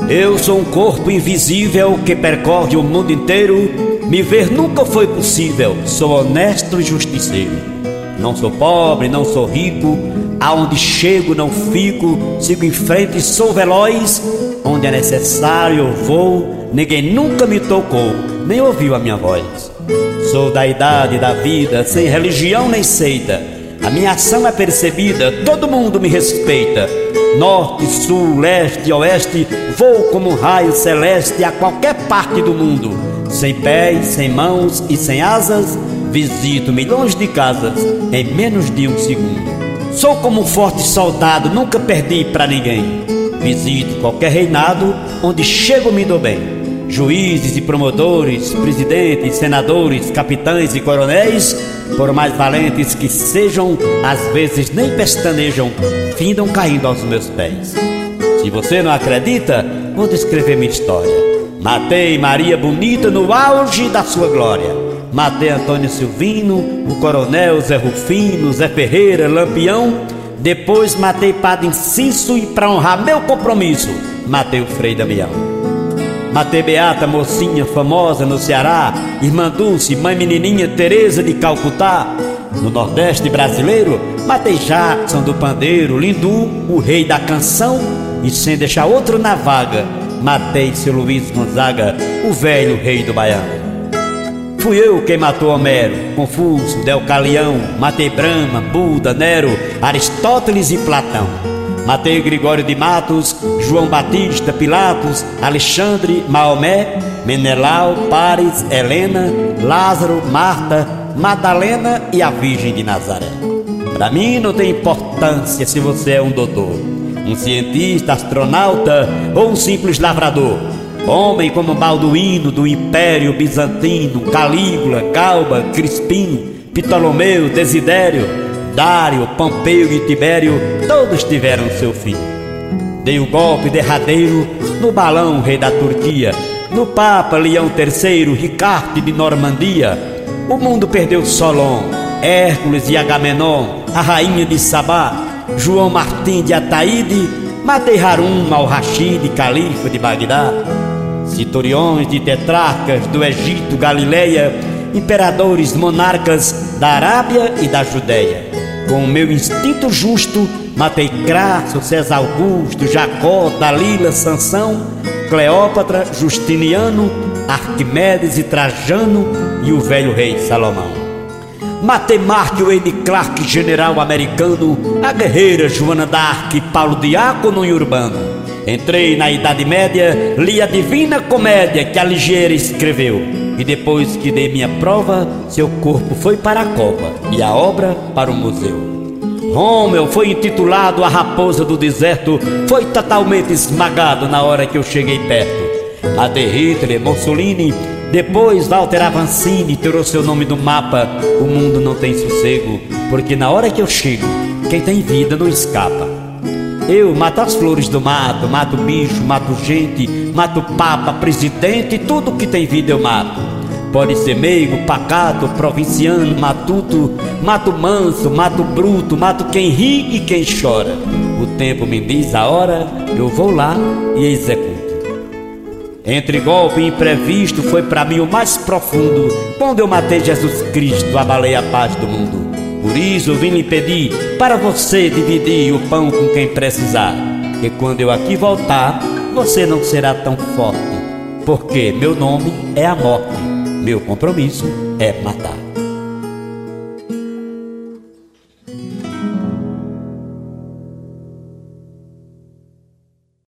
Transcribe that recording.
Eu sou um corpo invisível que percorre o mundo inteiro. Me ver nunca foi possível, sou honesto e justiceiro. Não sou pobre, não sou rico, aonde chego não fico, sigo em frente e sou veloz. Onde é necessário eu vou, ninguém nunca me tocou, nem ouviu a minha voz. Sou da idade da vida, sem religião nem seita. A minha ação é percebida, todo mundo me respeita. Norte, sul, leste e oeste, vou como um raio celeste a qualquer parte do mundo. Sem pés, sem mãos e sem asas, visito milhões de casas em menos de um segundo. Sou como um forte soldado, nunca perdi pra ninguém. Visito qualquer reinado, onde chego me dou bem. Juízes e promotores, presidentes, senadores, capitães e coronéis, por mais valentes que sejam, às vezes nem pestanejam, findam caindo aos meus pés. Se você não acredita, vou descrever minha história. Matei Maria Bonita no auge da sua glória. Matei Antônio Silvino, o coronel Zé Rufino, Zé Ferreira, Lampião. Depois matei Padre Inciso e, pra honrar meu compromisso, matei o Frei Damião. Matei Beata, mocinha famosa no Ceará, Irmã Dulce, mãe menininha Teresa de Calcutá. No Nordeste brasileiro, matei Jackson do Pandeiro, Lindu, o rei da canção. E sem deixar outro na vaga, matei seu Luiz Gonzaga, o velho rei do Baião. Fui eu quem matou Homero, Confúcio, Delcalião. Matei Brahma, Buda, Nero, Aristóteles e Platão. Matei Gregório de Matos, João Batista, Pilatos, Alexandre, Maomé, Menelau, Paris, Helena, Lázaro, Marta, Madalena e a Virgem de Nazaré. Pra mim não tem importância se você é um doutor, um cientista, astronauta ou um simples lavrador. Homem como Balduíno do Império Bizantino, Calígula, Galba, Crispim, Ptolomeu, Desidério, Dário, Pompeu e Tibério, todos tiveram seu fim. Dei o golpe derradeiro no Balão, rei da Turquia, no Papa Leão III, Ricardo de Normandia. O mundo perdeu Solon, Hércules e Agamenon, a rainha de Sabá, João Martim de Ataíde. Matei Harum al-Rashid, califa de Bagdá. Centuriões de tetrarcas do Egito, Galileia, imperadores, monarcas da Arábia e da Judéia. Com o meu instinto justo, matei Crasso, César Augusto, Jacó, Dalila, Sansão, Cleópatra, Justiniano, Arquimedes e Trajano e o velho rei Salomão. Matei Mark Wayne Clark, general americano, a guerreira Joana d'Arc, Paulo Diácono e Urbano. Entrei na Idade Média, li a Divina Comédia que Alighieri escreveu. E depois que dei minha prova, seu corpo foi para a copa e a obra para o museu. Rômmel foi intitulado a raposa do deserto, foi totalmente esmagado na hora que eu cheguei perto. Matei Hitler, Mussolini, depois Walter Avancini tirou seu nome do mapa. O mundo não tem sossego, porque na hora que eu chego, quem tem vida não escapa. Eu mato as flores do mato, mato bicho, mato gente, mato papa, presidente, tudo que tem vida eu mato. Pode ser meigo, pacato, provinciano, matuto, mato manso, mato bruto, mato quem ri e quem chora. O tempo me diz a hora, eu vou lá e executo. Entre golpe e imprevisto foi pra mim o mais profundo. Quando eu matei Jesus Cristo, abalei a paz do mundo. Por isso eu vim lhe pedir para você dividir o pão com quem precisar. E quando eu aqui voltar, você não será tão forte, porque meu nome é a morte, meu compromisso é matar.